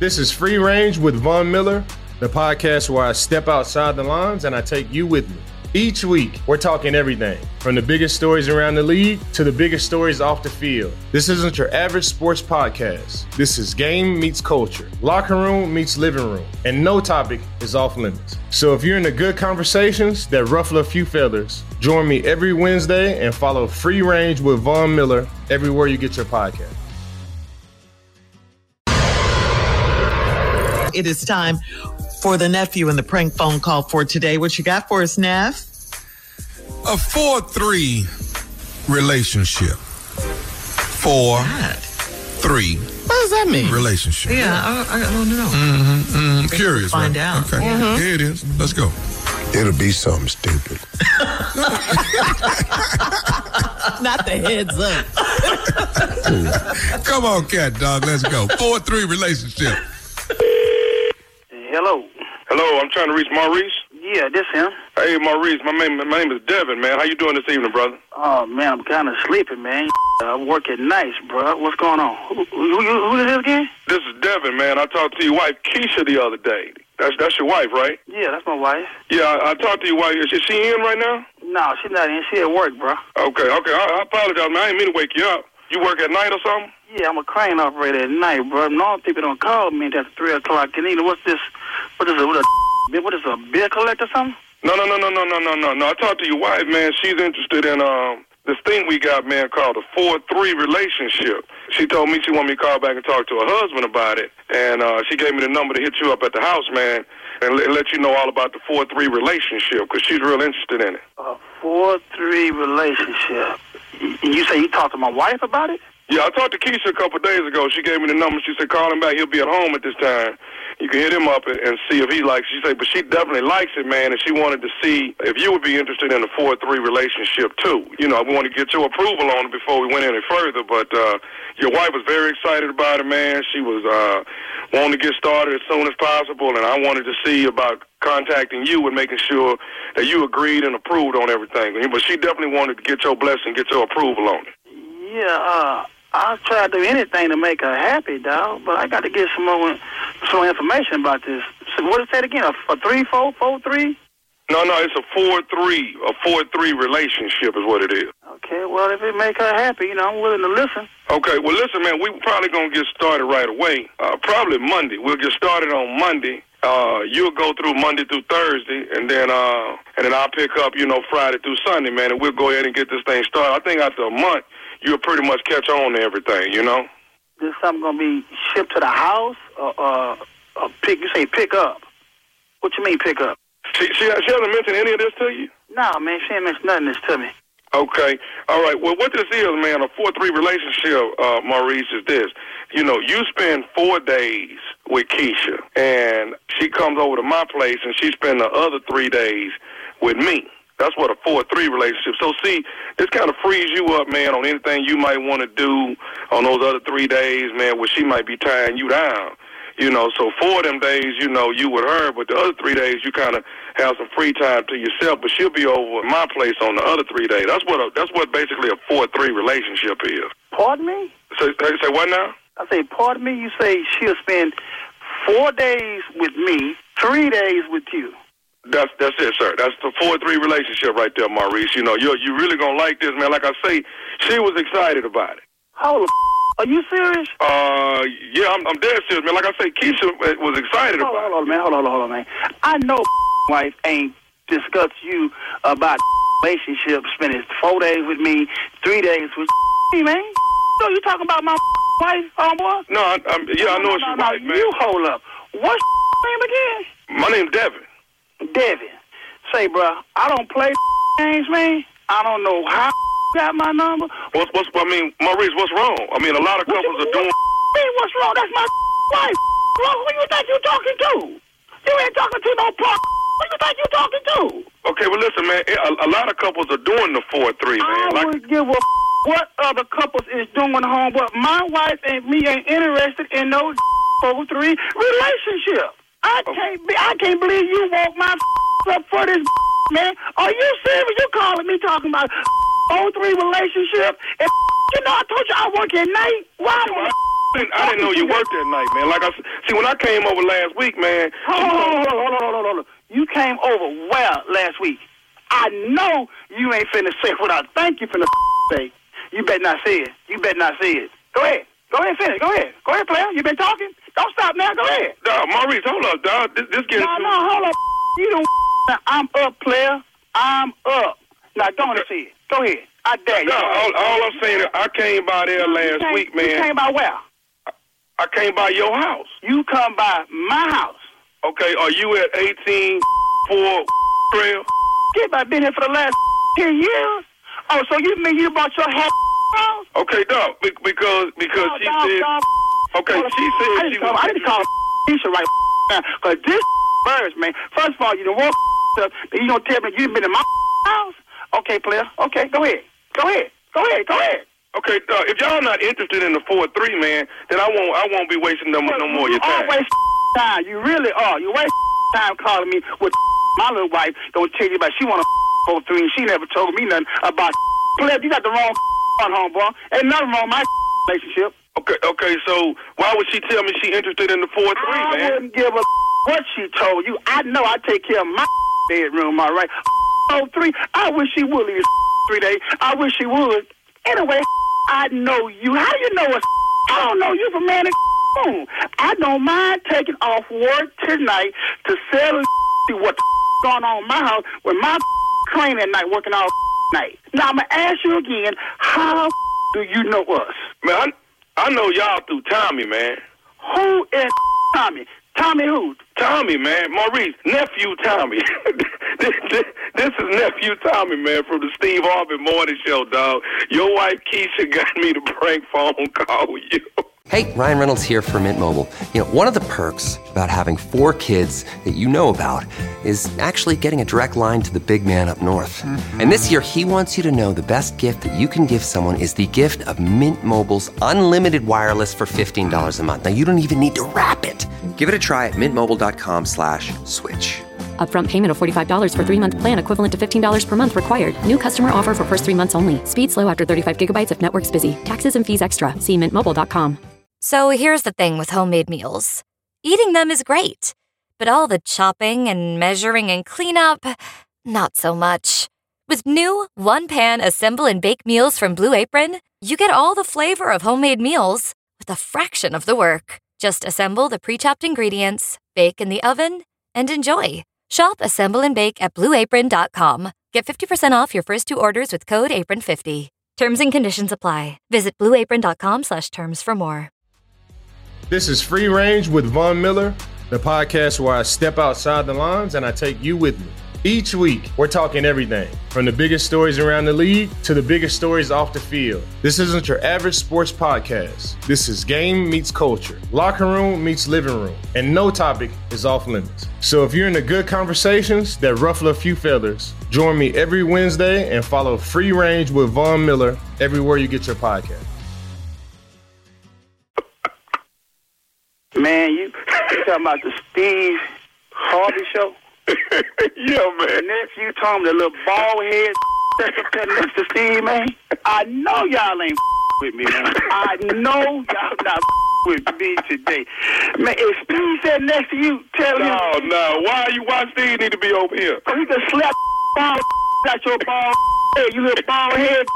This is Free Range with Von Miller, the podcast where I step outside the lines and I take you with me. Each week, we're talking everything, from the biggest stories around the league to the biggest stories off the field. This isn't your average sports podcast. This is game meets culture, locker room meets living room, and no topic is off limits. So if you're into good conversations that ruffle a few feathers, join me every Wednesday and follow Free Range with Von Miller everywhere you get your podcast. It is time for the nephew and the prank phone call for today. What you got for us, Neff? A 4-3 relationship. 4-3. What does that mean? Relationship. Yeah, I don't know. Curious. Find right? out. Okay. Here it is. Let's go. It'll be something stupid. Not the heads up. Come on, cat dog. Let's go. 4-3 relationship. Hello. Hello, I'm trying to reach Maurice. Yeah, this him. Hey, Maurice, my name is Devin, man. How you doing this evening, brother? Oh, man, I'm kind of sleepy, man. I'm working nights, bro. What's going on? Who is this again? This is Devin, man. I talked to your wife, Keisha, the other day. That's your wife, right? Yeah, that's my wife. Yeah, I talked to your wife. Is she in right now? No, she's not in. She at work, bro. Okay. I apologize, man. I didn't mean to wake you up. You work at night or something? Yeah, I'm a crane operator at night, bro. Normal people don't call me until 3 o'clock. And you know, what's this? What is a bill collector or something? No. I talked to your wife, man. She's interested in this thing we got, man, called a 4-3 relationship. She told me she wanted me to call back and talk to her husband about it. And she gave me the number to hit you up at the house, man, and let you know all about the 4-3 relationship, because she's real interested in it. A 4-3 relationship. You say you talked to my wife about it? Yeah, I talked to Keisha a couple of days ago. She gave me the number. She said, call him back. He'll be at home at this time. You can hit him up and see if he likes it. She said, but she definitely likes it, man, and she wanted to see if you would be interested in a 4-3 relationship, too. You know, we want to get your approval on it before we went any further, but your wife was very excited about it, man. She was wanting to get started as soon as possible, and I wanted to see about contacting you and making sure that you agreed and approved on everything. But she definitely wanted to get your blessing, get your approval on it. Yeah, I'll try to do anything to make her happy, dog, but I got to get some more information about this. So what is that again, a 3-4, 4-3? No, it's a 4-3 relationship is what it is. Okay, well, if it make her happy, you know, I'm willing to listen. Okay, well, listen, man, we probably going to get started right away, probably Monday. We'll get started on Monday. You'll go through Monday through Thursday, and then I'll pick up, you know, Friday through Sunday, man, and we'll go ahead and get this thing started. I think after a month, you'll pretty much catch on to everything, you know? This something going to be shipped to the house, or you say pick up? What you mean pick up? She hasn't mentioned any of this to you? No, man, she ain't mentioned nothing of this to me. Okay. All right. Well, what this is, man, a 4-3 relationship, Maurice, is this. You know, you spend 4 days with Keisha, and she comes over to my place, and she spends the other 3 days with me. That's what a 4-3 relationship. So, see, this kind of frees you up, man, on anything you might want to do on those other 3 days, man, where she might be tying you down. You know, so 4 of them days, you know, you with her, but the other 3 days you kind of have some free time to yourself, but she'll be over at my place on the other 3 days. That's what basically a 4-3 relationship is. Pardon me? Say what now? I say, pardon me? You say she'll spend 4 days with me, 3 days with you. That's it, sir. That's the 4-3 relationship right there, Maurice. You know, you really gonna like this, man. Like I say, she was excited about it. Hold on. Are you serious? Yeah, I'm dead serious, man. Like I say, Keisha was excited about it. Hold on, man. I know wife ain't discussed you about relationship, spending 4 days with me, 3 days with me, man. So you talking about my wife, homeboy? No, I know it's your wife, man. You hold up. What's name again? My name's Devin. Devin. Say, bro, I don't play games, man. I don't know how got my number. Maurice, what's wrong? I mean, a lot of couples are doing... What's wrong? That's my wife. Bro, who you think you talking to? You ain't talking to no punk. Who you think you talking to? Okay, well, listen, man, a lot of couples are doing the 4-3, man. I would give a what other couples is doing, homeboy. My wife and me ain't interested in no 4-3 relationship. I can't believe you woke my up for this, man. Are you serious? You calling me talking about 4-3 relationship? And you know I told you I work at night. Why I didn't know you worked that night, man. Like see, when I came over last week, man. Hold on. You came over where last week? I know you ain't finna say what I think you finna say. You better not say it. Go ahead, finish. Go ahead, player. You been talking? Don't stop now. Go ahead. Dog, Maurice, hold up, dog. This getting No, hold up. You don't. I'm up, player. I'm up. Now, go on and say it. Go ahead. I dare you. No, all I'm saying is I came by there last week, man. You came by where? I came by your house. You come by my house. Okay, are you at 18-4 Trail? Kid, I've been here for the last 10 years. Oh, so you mean you bought your house? Okay, dog, because she said... Okay, she said she was... I didn't call Keisha right now, because this birds, man. First of all, you don't want stuff, and you don't tell me you've been in my house? Okay, player. Okay, go ahead. Okay, if y'all not interested in the 4-3, man, then I won't be wasting no more of your time. You always time. You really are. You waste time calling me with my little wife. Don't tell you about she want to 4-3, and she never told me nothing about player. You got the wrong on homeboy. Ain't nothing wrong with my relationship. Okay, so why would she tell me she interested in the 4-3, man? I wouldn't give a what she told you. I know I take care of my bedroom, all right? 3, I wish she would leave 3 days. I wish she would. Anyway, I know you. How do you know us? I don't know you from man and moon. I don't mind taking off work tonight to settle see what's going on in my house with my crane at night working all night. Now, I'm going to ask you again, how do you know us? Man, I know y'all through Tommy, man. Who is Tommy? Tommy who? Tommy, man. Maurice, nephew Tommy. This is nephew Tommy, man, from the Steve Harvey Morning Show, dog. Your wife Keisha got me to prank phone call with you. Hey, Ryan Reynolds here for Mint Mobile. You know, one of the perks about having 4 kids that you know about is actually getting a direct line to the big man up north. Mm-hmm. And this year, he wants you to know the best gift that you can give someone is the gift of Mint Mobile's unlimited wireless for $15 a month. Now, you don't even need to wrap it. Give it a try at mintmobile.com/switch. Upfront payment of $45 for 3-month plan equivalent to $15 per month required. New customer offer for first 3 months only. Speed slow after 35 gigabytes if network's busy. Taxes and fees extra. See mintmobile.com. So here's the thing with homemade meals. Eating them is great, but all the chopping and measuring and cleanup, not so much. With new one-pan assemble and bake meals from Blue Apron, you get all the flavor of homemade meals with a fraction of the work. Just assemble the pre-chopped ingredients, bake in the oven, and enjoy. Shop Assemble and Bake at BlueApron.com. Get 50% off your first 2 orders with code APRON50. Terms and conditions apply. Visit BlueApron.com/terms for more. This is Free Range with Von Miller, the podcast where I step outside the lines and I take you with me. Each week, we're talking everything from the biggest stories around the league to the biggest stories off the field. This isn't your average sports podcast. This is game meets culture, locker room meets living room, and no topic is off limits. So if you're into good conversations that ruffle a few feathers, join me every Wednesday and follow Free Range with Von Miller everywhere you get your podcast. Man, you talking about the Steve Harvey show? Yeah, man. Nephew Tom, the little bald head that's up there next to Steve, man. I know y'all ain't with me, man. I know y'all not with me today. Man, if Steve said next to you, tell him. No. Why Steve need to be over here? So he can slap bald out your bald head, you little bald head.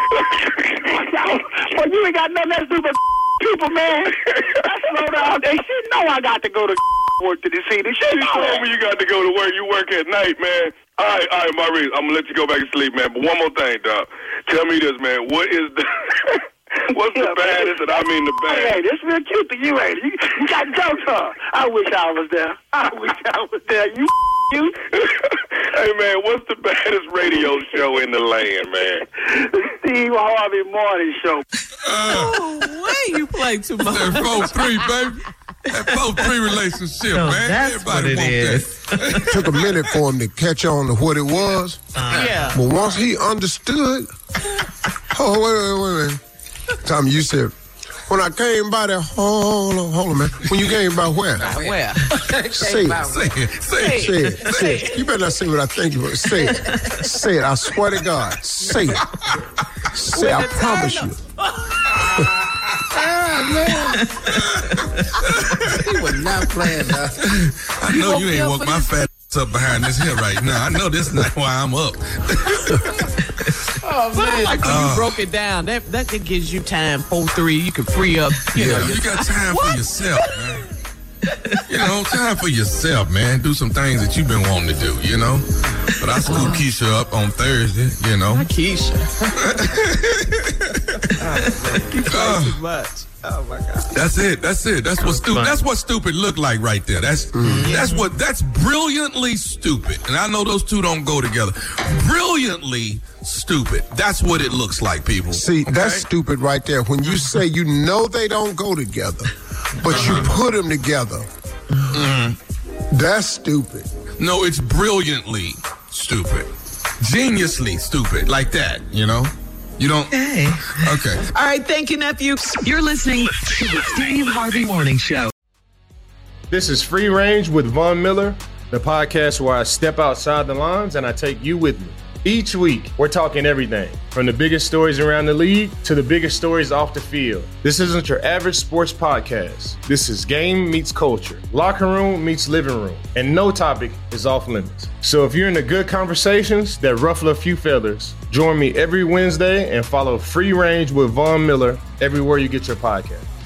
Well, you ain't got nothing else to do but people, man. That's slow down. They should know I got to go to work to the city. She told me you got to go to work. You work at night, man. All right, Maurice. I'm going to let you go back to sleep, man. But one more thing, dog. Tell me this, man. What is the... What's the baddest, and I mean the baddest? Hey, this real cute to you, ain't it? You got jokes, huh? I wish I was there. You. Hey, man, what's the baddest radio show in the land, man? The Steve Harvey Morning Show. You play too much. That 4-3, baby. That 4-3 relationship, man. That's Everybody what it is. It took a minute for him to catch on to what it was. Yeah. But once he understood, wait. Tommy, you said, when I came by there, hold on, man. When you came by where? Where? Say it. You better not say what I think you would. Say it. I swear to God. Say it. I promise you. man. He was not playing now. I know you ain't woke my fat up behind this here right now. I know this is not why I'm up. Oh, man. Like when you broke it down, that gives you time, 4-3, you can free up. You got time for yourself, man. Time for yourself, man. Do some things that you've been wanting to do, But I scooped Keisha up on Thursday, Not Keisha. You play too much. Oh my God. That's it. That's what stupid look like right there. That's brilliantly stupid. And I know those two don't go together. Brilliantly stupid. That's what it looks like, people. See, that's stupid right there. When you say they don't go together, but you put them together. That's stupid. No, it's brilliantly stupid. Geniusly stupid. Like that, You don't? Hey. Okay. All right, thank you, nephew. You're listening to the Steve Harvey Morning Show. This is Free Range with Von Miller, the podcast where I step outside the lines and I take you with me. Each week, we're talking everything from the biggest stories around the league to the biggest stories off the field. This isn't your average sports podcast. This is game meets culture, locker room meets living room, and no topic is off limits. So if you're into good conversations that ruffle a few feathers, join me every Wednesday and follow Free Range with Von Miller everywhere you get your podcast.